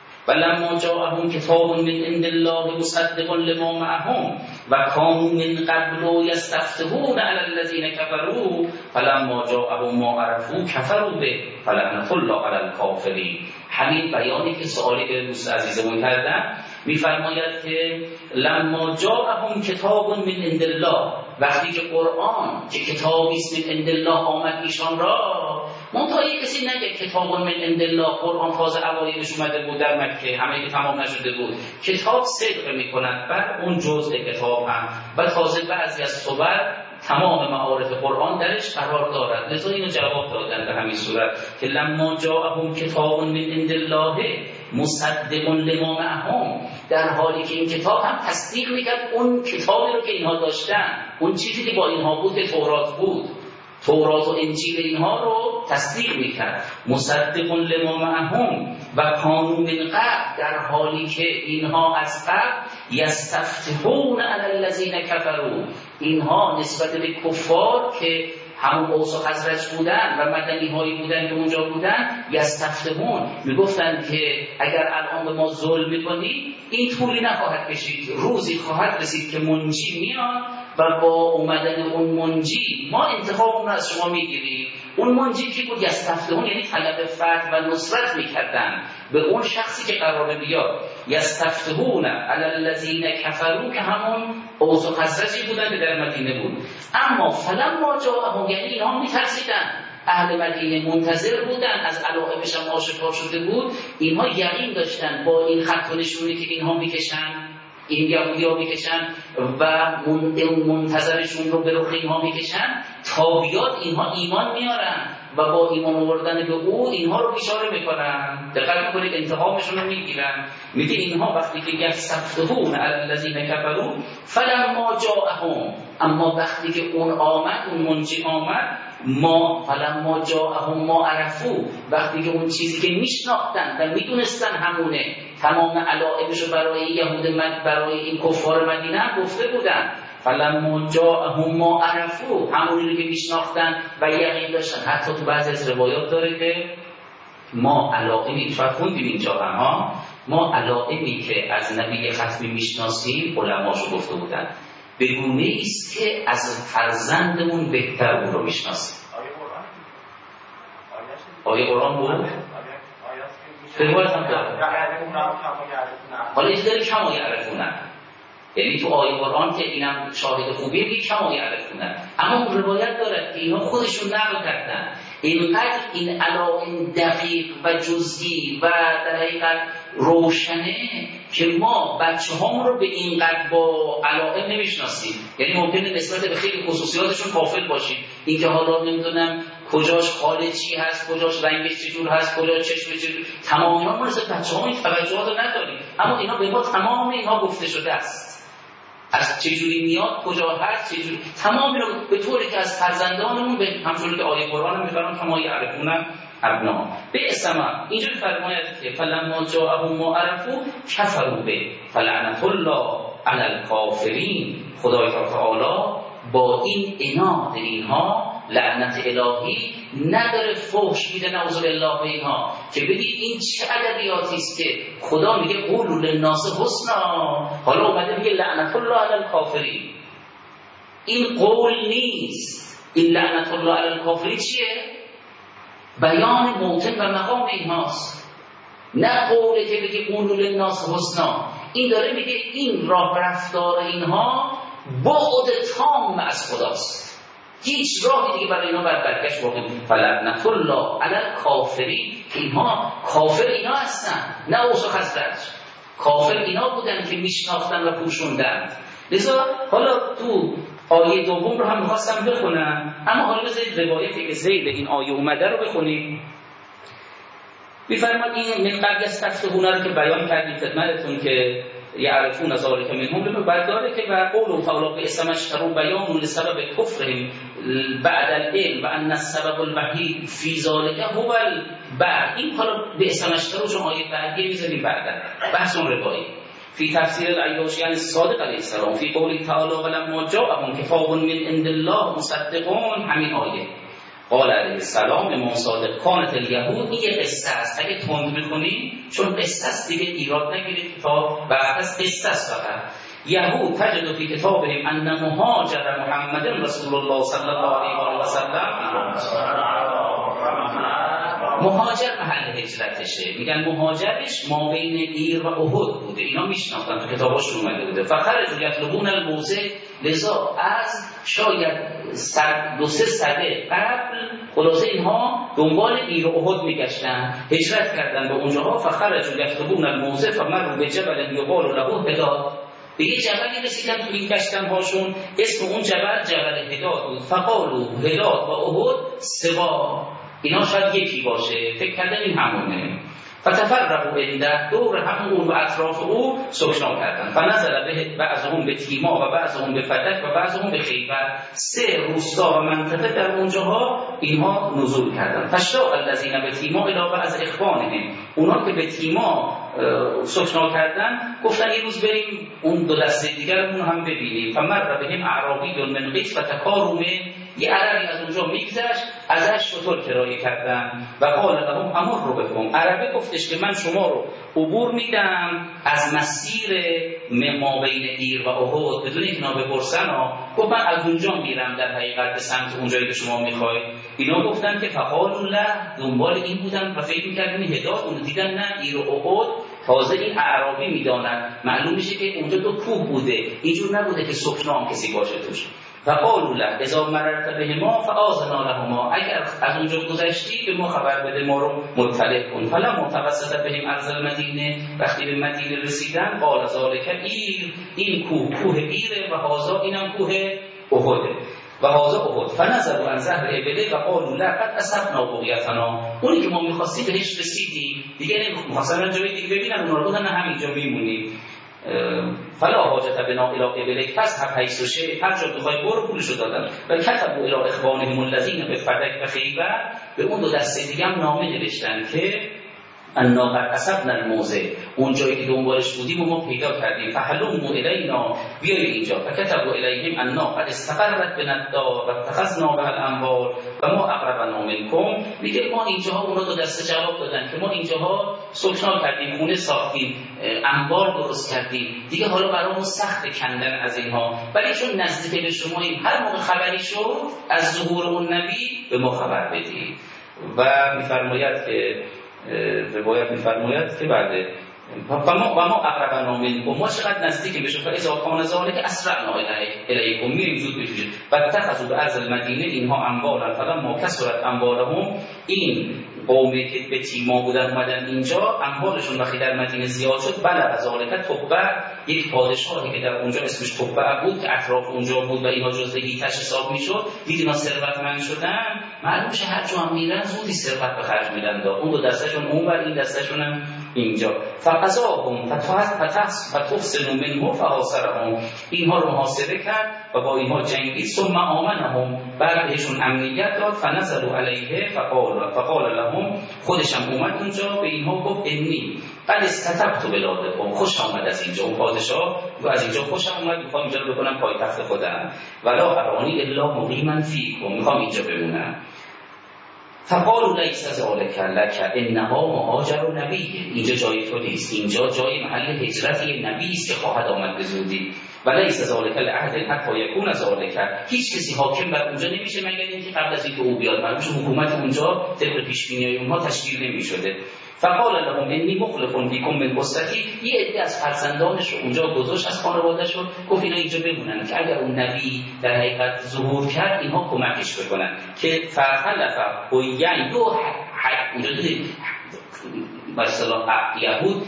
ولما جاءهم کتاب من عند الله مصدق لما معهم و كانوا من قبل یستفتحون علی الذین کفروا فلما جاءهم ما عرفوا کفروا به فلعنة الله علی الکافرین. همین بیانی که سوالی که دوست عزیزمون کردن، میفرماید که لما جاءهم کتاب من عند الله، وقتی که قرآن که کتابی است من عند الله آمد ایشان را، منتهی کسی نگه کتاب من عند الله، قرآن تازه اوایلش اومده بود در مکه، همه که تمام نشده بود، کتاب صدق میکنند بر اون جزء کتاب هم، و تازه بعضی از صور تمام معارف قرآن درش قرار دارد. لذا اینو جواب دادن به همین صورت که لما جاءهم کتاب من عند الله مصدق لما معهم، در حالی که این کتاب هم تصدیق میکرد اون کتابی رو که اینها داشتن، اون چیزی که با اینها بود که تورات بود، تورات و انجیل اینها رو تصدیق میکرد. مصدق لما معهم و کانوا من قبل، در حالی که اینها از قبل یستفتحون علی الذین کفروا، اینها نسبت به کفار که همون اوس و خزرج بودن و مدنی هایی بودن که اونجا بودن، یستفتحون، میگفتن که اگر الان به ما ظلم میکنی این طولی نخواهد کشید، روزی خواهد رسید که منجی میاد و با اومدن اون منجی ما انتخابمون رو از شما میگیریم. اون منجی کی بود؟ یستفتحون، یعنی طلب فتح و نصرت میکردن به اون شخصی که قراره بیاد. یستفتحون علی الذین کفروا، که همون اوس و خزرجی بودن که در مدینه بود. اما فلما جاءهم، یعنی اینها میترسیدن، اهل مدینه منتظر بودن، از علائمش هم آشکار شده بود، اینها یقین داشتن با این خط و نشونی که اینها میکشن، این یهودی‌ها میکشن و منتظرشون رو به رخ اینها میکشن، تا بیاد اینها ایمان میارن و با ایمان آوردن به او اینها رو بیچاره میکنن. دقت میکنید انتقامشون رو میگیرن. میگه اینها وقتی که یستفتحون علی الذین کفروا فلما جاءهم، اما وقتی که اون آمد، اون منجی آمد، ما فلما جاءهم ما عرفوا، وقتی که اون چیزی که میشناختن و میدونستن همونه، تمام علائمش رو برای یهود برای این کفار مدینه هم گفته بودن، فلما جاءهم ما عرفوا، همونی که میشناختن و یقین داشتن. حتی تو بعضی از روایات داره که ما علائمی، شاید خوندیم اینجا هم، ما علائمی که از نبی ختمی میشناسیم علماشو گفته بودن، به گونه است که از فرزندمون بهتر اون رو میشناسیم. آیه قرآن بود؟ روایت هم داره. حالا این داره کما یعرفونه، یعنی تو آیه قرآن که اینم شاهد خوبیه که کما یعرفونه، اما اون روایت داره که اینها خودشون نقل کردن. اینقدر این علائم دقیق و جزئی و در حقیقت روشنه که ما بچه هامون رو به اینقدر با علائم نمیشناسیم. یعنی ممکنه نسبت به خیلی خصوصیاتشون غافل باشیم، اینکه حالا نمیدونم کجاش خاله چی هست، کجاش رنگش چجور هست، کجا چشم چجور، تمام اینا ما نسبت بچه هامون این توجهات رو نداریم، اما اینا به ما تمام اینها گفته شده است، از چجوری میاد، کجا هست، چجوری، تمام اینا به طوری که از فرزندانمون به همونجوری که آیه قرآن میفرمان کما یعرفون ابنا به اسما. اینجوری فرماید که فلما جاءهم ما عرفوا کفروا به فلعنة الله علی الکافرین. خدای تعالی با این عناد اینها لعنت الهی نداره، فحش میده نعوذ بالله به اینها که بگید این چه ادبیاتی است که خدا میگه قولوا للناس حسنا، حالا اومده میگه لعنت الله علی الکافرین. این قول نیست، این لعنت الله علی الکافرین چیه؟ بیان موطن و مقام اینهاست، نه قوله که بگه قولوا للناس حسنا. این داره میگه این راه رفتار اینها بعد تام از خداست، هیچ راهی دیگه برای اینا برگشت واقعی. فلعنة الله علی الکافرین، اینها کافر اینا هستن، نه اوس و خزرج، کافر اینا بودن که میشناختن و پوشوندن. لذا حالا تو آیه دوم رو هم می‌خواستم بخونم، اما حالا بذارید روایتی که ذیل این آیه اومده رو بخونید. می‌فرماد این من قبل از تفسیر هنر که بیان کردیم خدمتتون که یعرفون ذلک منهم، رو بعد داره که و قول تعالی به اسم اشتروا بیان لسبب کفرهم بعد العلم و ان السبب الوحید فی ذلک هو البعد. این حالا به اسم اشتروا چون آیه بعدی می‌ذاریم بعدا بحث اون روایی فی تفسیر العیاشی یعنی صادق علیه السلام فی قوله تعالی ولما جاءهم کتاب من عند الله مصدقون، همین آیه قال علیه السلام امام صادق کانت الیهود. این یه قصه است، اگه تند می‌کنی چون قصه است دیگه ایراد نگیرید کتاب بعد از قصه است. فقط یهود تجد فی کتابهم ان مهاجر محمد رسول الله صلی الله علیه و سلم، مهاجر محل هجرتشه، میگن مهاجرش ما بین ایر و احد بوده، اینا میشناختن تو کتاباشون اومده بوده. فخرجوا یطلبون الموضع، لذا از شاید 2-3 سده قبل خلاصه اینها دنبال ایر و احد میگشتن، هجرت کردن به اونجاها. فخرجوا یطلبون الموضع فمروا بجبل یقال له هداد، به یه جبلی رسیدن تو این گشتن هاشون، اسم اون جبل هداد بود. فقالوا هداد و احد سوا، اینا شاید یکی باشه، فکر کردن این همونه. فتفرقوا عنده، دور همون و اطراف او سکنا کردن. فنزل به بعضهم به تیما و بعضهم به فدک و بعضهم به خیبر، 3 روستا و منطقه در اونجاها اینها نزول کردن. فشاء الذین به تیما الی بعض اخوانهم، اونا که به تیما سکنا کردن گفتن یه روز بریم اون 2 دسته دیگرمون هم ببینیم. فمر بهم اعرابی من قیس فتکاروا، یه عربی از اونجا میگذشت، ازش شطور کرایه کردن. و قال لهم امر بكم، عربی گفتش که من شما رو عبور میدم از مسیر ما بین ایر و احد بدون اینکه اینا بپرسن. گفت من از اونجا میرم در حقیقت به سمت اونجایی که شما میخواید. اینا گفتن که فقالوا لا، دنبال این بودن و فکر میکردن هدایت، اون دیدن نه ایر و احد تازه این اعرابی میدانند، معلوم میشه که اونجا 2 کوه بوده، اینجور نبوده که سکنام کسی باشه توش. فقالوا له اذا مررت بهما فآذنا لهما، اگر از اونجا گذشتی به ما خبر بده، ما رو مطلع کن. فلما توسط بهم ارض المدینه، وقتی به مدینه رسیدن قال ذلک ایر، این کوه ایره و هذا اینم کوه احده و هذا احد. فنظروا عن ظهر ابله و قالوا لا قد اصبنا بغیتنا، اونی که ما می‌خواستیم بهش رسیدیم، دیگه نمی‌خواستن جای دیگه ببینن، اونا رو گفتن همینجا میمونیم. فلا حاجت بنا الی ابلیک، پس هر حیث و شیء، هر جا بخوای برو پولشو دادن. و کتبوا الی اخوانهم الذین بفدک و خیبر، به اون 2 دسته دیگه هم نامه نوشتن که انا قد اصبنا الموضع، اون جایی که دنبالش بودیم و ما پیدا کردیم. فهلموا الینا، بیایید اینجا. فکتبوا الیهم انا قد استقرت بنا الدار و اتخذنا بها الاموال و ما اقربنا منکم، میگه ما اینجاها، اونا 2 دسته جواب دادن که ما اینجاها سکنا کردیم، خونه ساختیم، انبار درست کردیم، دیگه حالا برامون سخت کندن از اینها، ولی چون نزدیک به شما این، هر موقع خبری شد از ظهور اون نبی به ما خبر بدید. و میفرماید که روایت میفرماید که بعد و ما اقربنا منکم، ما چقدر نزدیک بشیم. فاذا کان ذلک اسرعنا الیکم، میریم زود بشید. و اتخذوا بارض المدینه، اینها اموال فلما کثرت اموالهم، این قومی که به تیما بودن اومدن اینجا، اموالشون وقتی در مدینه زیاد شد، بلغ ذلک تبع، یک پادشاهی که در اونجا اسمش تبع بود که اطراف اونجا بود و اینا جزء هیتش حساب میشد، دید اینا ثروتمند شدن، معلوم شه هر جا هم میرن زودی ثروت به خرج میدن. اون 2 دستشون اونور، این دستشون هم اینجا. فقضاهم فتحسنوا منه فحاصرهم، اینها رو محاصره کرد و با اینها جنگید. ثم آمنهم، بعد بهشون امنیت داد. فنزلوا علیه فقال لهم، خودش هم اومد اونجا به اینها گفت انی قد استتبت بلادکم، خوش آمد از اینجا. اون پادشاه و از اینجا خوش آمد، میخوام اینجا رو بکنم پایتخت خودم. ولا ارانی الا مقیما فیکم، میخوام اینجا بمونم. فقالوا لیس ذلک لک انها مهاجر نبی، اینجا جای تو نیست، اینجا جای محل هجرت نبی است که خواهد آمد به زودی. و لیس ذلک لعهد حتی یکون ذلک، هیچ کسی حاکم بر اونجا نمیشه مگر اینکه قبل از اینکه او بیاد، معلومه حکومت اونجا طبق پیش بینی اونها تشکیل نمیشده. فقال لهم انی مخلف بكم من قصتی، یه عده از فرزندانش رو اونجا گذاشت از خانواده‌اش رو، گفت اینا اینجا بمونن که اگر اون نبی در حقیقت ظهور کرد اینها کمکش بکنن. که فرخلف و یعنی اونجا مثلا یهود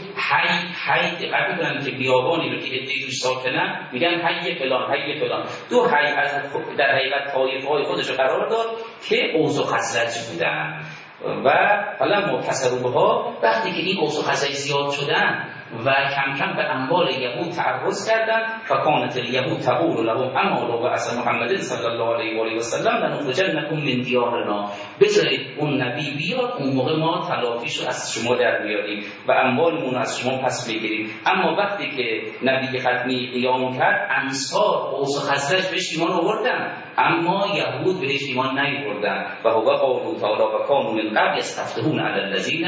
حی دقت می‌کنن که بیابانی رو که ادعی توش ساکنن میگن حی فلان حی فلان. دو حی از در حقیقت طایفه‌های خودش رو قرار داد که اوس و خزرج بودن و حالا متصرفها وقتی که این اوس و خزرج زیاد شدن و کم کم به اموال یهود تعرض کردن فکانت الیهود تقول لهم اما لو بعث محمد صلی الله علیه و آله و سلم لنخرجنکم من دیارنا، بذارید اون نبی بیاد اون موقع ما تلافیشو از شما در بیاریم و اموالمون از شما پس بگیریم. اما وقتی که نبی ختمی قیام کرد انصار اوس و خزرج بهش ایمان آوردن اما یهود بهش ایمان نیاوردن و هو قول تعالی و کانوا من قبل یستفتحون علی الذین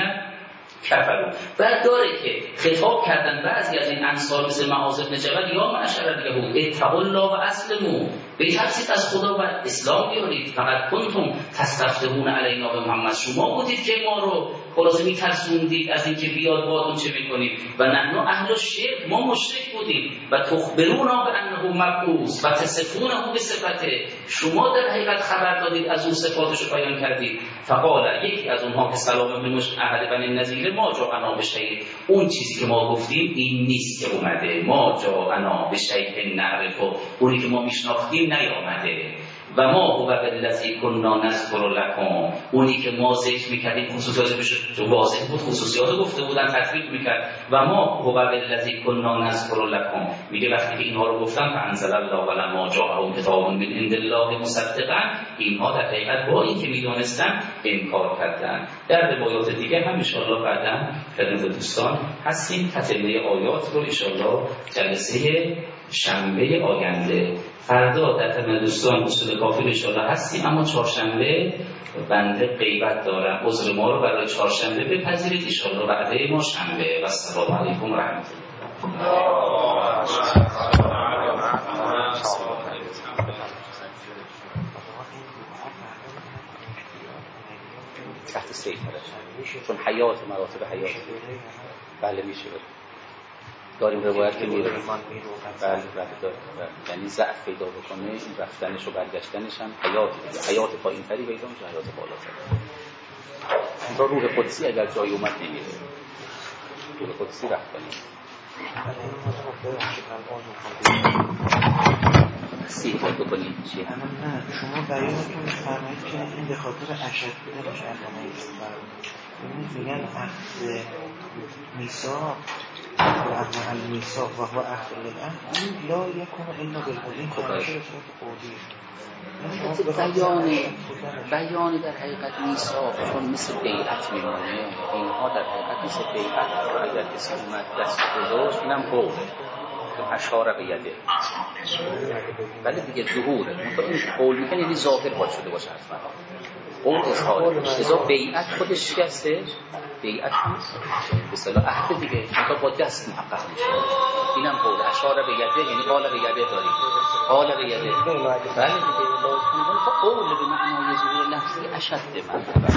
کفروا. بعد داره که خطاب کردن بعضی از این انصار مثل معاذ بن جبل یا معشر الیهود اتقوا الله و اسلموا، بترسید از خدا و اسلام بیارید، فقط کنتم تستفتحون علینا به محمد، شما بودید که ما رو خلاصه میترسوندید از اینکه بیاد باتون چه میکنید و نحن اهل شرک، ما مشرک بودیم و تخبرونا بانه مبعوث و تصفونه به صفته، شما در حقیقت خبر دادید از اون صفاتش رو بیان کردید. فقال یکی از اونها که سلام بن احد بن النضیر ما جاءنا بشیء، اون چیزی که ما گفتیم این نیست که اومده، ما جاءنا بشیء نعرفه، اونی که ما میشناختیم نیامده. و ما هو بالذی کنا نذکر لکم، اونی که ما ذکر میکردیم خصوصیاتش واضح بود، خصوصیات گفته بودن تطبیق میکرد. و ما هو بالذی کنا نذکر لکم، میگه وقتی که اینها رو گفتن فانزل الله ولما جاءهم کتاب من عند الله مصدقا، اینها در حقیقت با اینکه میدونستن انکار کردن. در روایات دیگه هم ان شاء الله بعدا خدمت دوستان هستیم. تتمه آیات رو ان شاء الله جلسه شنبه آینده، فردا در خدمت دوستان اصول کافی ان شاء الله هستیم، اما چهارشنبه بنده غیبت دارم، عذر ما رو برای چهارشنبه بپذیرید ان شاء الله، وعده ما شنبه. و السلام علیکم و رحمت الله. تحت سیف چون حیات مراتب حیات بله میشه داریم روایت که میره بله داریم، یعنی ضعف پیدا بکنه این رفتنش و برگشتنش هم حیات پایین تری پیدا میشه، حیات بالاتر. تا روح قدسی اگر جای اومد نمیره، روح قدسی رفتنی سیحات بکنیم چیه؟ نه شما بیانتون میفرمایید که این به خاطر اشد بوده باشه علامه اسلام، میگن عهد میثاق و عهد المیثاق و هو عهد للعهد این لا یکون الا بالقول، خداشه بیان در حقیقت میثاق چون مثل بیعت میمونه، اینها در حقیقت مثل بیعت اگر کسی اومد دست گذاشت اینم قول اشاره به یده، ولی دیگه ظهوره این قول میکنه یعنی ظاهر باید شده باشه حتما قول اظهاره، ازا بیعت خودش شکسته، بیعت نیست به اصطلاح عهد دیگه تا با دست محقق میشه، اینم قول اشاره به یده یعنی قال به یده داری قال به یده، ولی دیگه قول به معنای ظهور لفظی اشد مرتبه.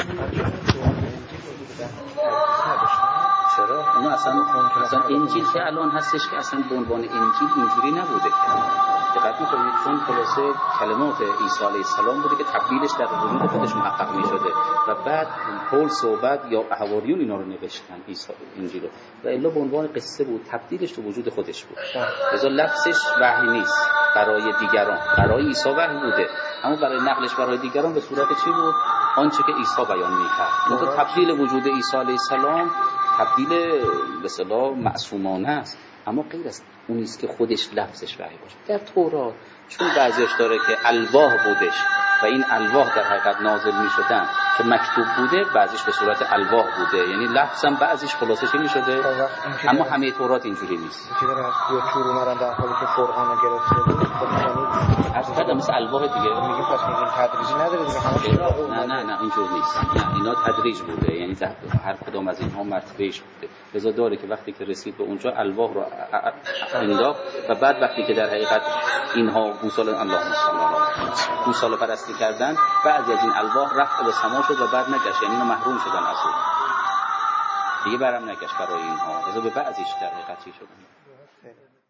چرا؟ اونو اصلا انجیل که الان هستش که اصلا به عنوان انجیل اینجوری نبوده که دقت می‌کنید، چون خلاصه کلمات عیسی علیه السلام بوده که تبدیلش در وجود خودش محقق می‌شده و بعد پول صحبت یا حواریون اینا رو نوشتن عیسی انجیل رو و الا به عنوان قصه بود، تبدیلش تو وجود خودش بود، لذا لفظش وحی نیست برای دیگران، برای عیسی وحی بوده اما برای نقلش برای دیگران به صورت چی بود؟ آنچه که عیسی بیان می‌کرد. مثلا تبدیل وجود عیسی علیه السلام تبدیل به اصطلاح معصومانه است، اما غیر از اون است که خودش لفظش وحی باشه. در تورات چون بعضیش داره که الواح بودش و این الواح در حقیقت نازل می شدن که مکتوب بوده، بعضیش به صورت الواح بوده یعنی لفظ هم بعضیش خلاصه چه می شده، اما همه تورات اینجوری نیست که در یا چور اومدن در حالی که قرآن رو گرفته بود از بعد مثل الواح دیگه میگیم پس میگیم تدریجی نداره دیگه نه اینجور نیست، نه اینا تدریج بوده یعنی هر کدام از اینها مرتبهش بوده، لذا داره که وقتی که رسید به اونجا الواح رو انداخت و بعد وقتی که در حقیقت اینها گوساله اللهم صل علی گوساله پرستی کردن بعضی از این الواح رفت به سما شد و بعد نگشت، یعنی اینا محروم شدن از اون دیگه برام نگشت برای اینها، لذا به بعضیش در حقیقت چی شدن.